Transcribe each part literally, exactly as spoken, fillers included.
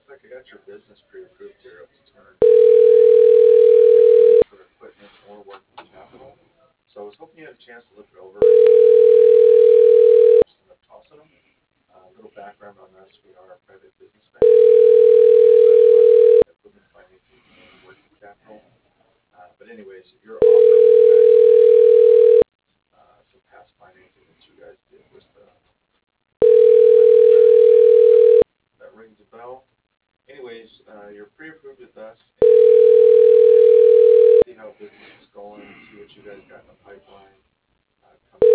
looks like I got your business pre-approved here up to turn for equipment or working capital. So I was hoping you had a chance to look it over. Just end up tossing them. A uh, little background on us: we are a private business bank, specializing in equipment financing and working capital. Uh, but anyways, your offer, uh, some past financing that you guys did with uh, that rings a bell. Anyways, uh, you're pre-approved with us. See how business is going. See what you guys got in the pipeline. Uh, coming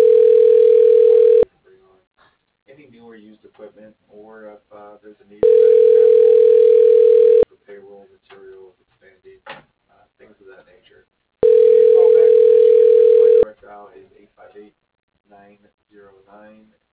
bring on any new or used equipment, or if uh, there's a need for payroll materials, expanding, uh, things of that nature. Give me a call back. My direct dial is eight five eight, nine zero nine